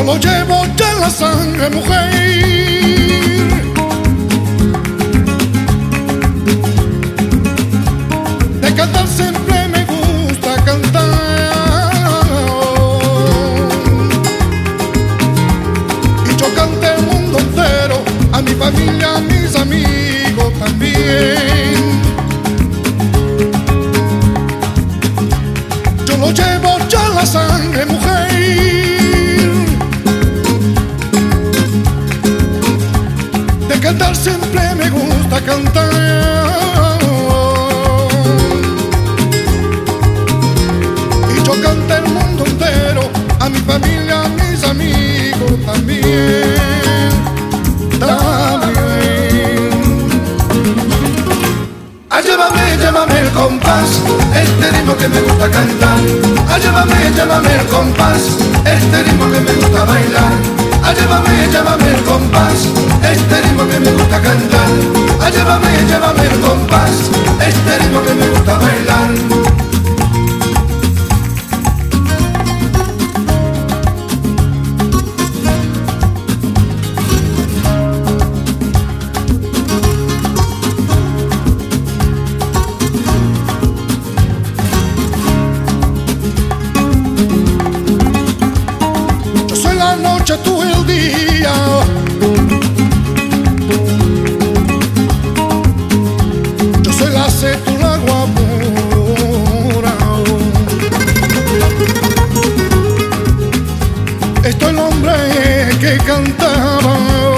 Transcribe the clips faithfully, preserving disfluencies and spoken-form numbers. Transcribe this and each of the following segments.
lo llevo ya en la sangre, mujer. De cantar siempre me gusta cantar, y yo canté el mundo entero, a mi familia, a mis amigos también. Yo lo llevo ya en la sangre, mujer. De cantar siempre me gusta cantar, y yo canté el mundo entero, a mi familia, a mis amigos también, también. Ah, llévame, llévame el compás, este ritmo que me gusta cantar. Ah, llévame, llévame el compás, este ritmo que me gusta bailar. Ah, llévame, llévame el compás, este ritmo que me gusta cantar. Ah, llévame, llévame el compás, este ritmo que me gusta bailar. Yo soy la noche, tú el día. Yo soy la sed, tú el agua pura. Estoy el hombre que cantaba,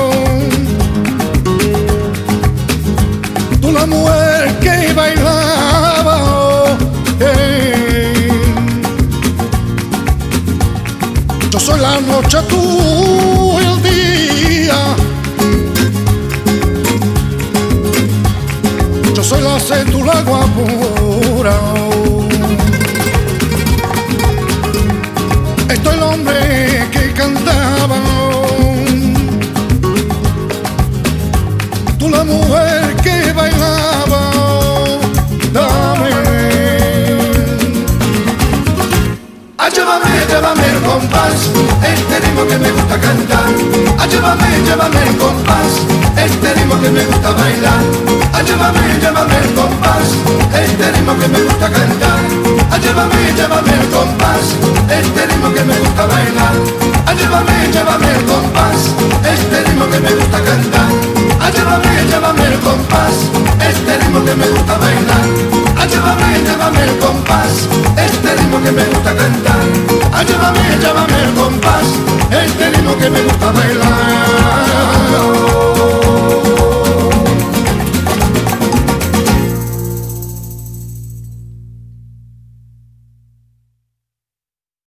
tú la mujer que bailaba. Hey. Yo soy la noche, tú el día. Yo soy la sed, tú el agua pura. Estoy el hombre que cantaba, tú la mujer que bailaba. Dame. Ah, llévame, llévame el compás, este ritmo que me gusta cantar. Ah, llévame, llévame el compás, este ritmo que me gusta bailar. Ah, llévame, llévame el compás, este ritmo que me gusta cantar. Ah, llévame, llévame el compás, este ritmo que me gusta bailar. Ah, llévame, llévame el compás, este ritmo que me gusta cantar. Ah, llévame, llévame el compás, este ritmo que me gusta bailar. Ah, llévame, llévame el compás, este ritmo que me gusta cantar. Ah, llévame, llévame el compás, este ritmo que me gusta bailar.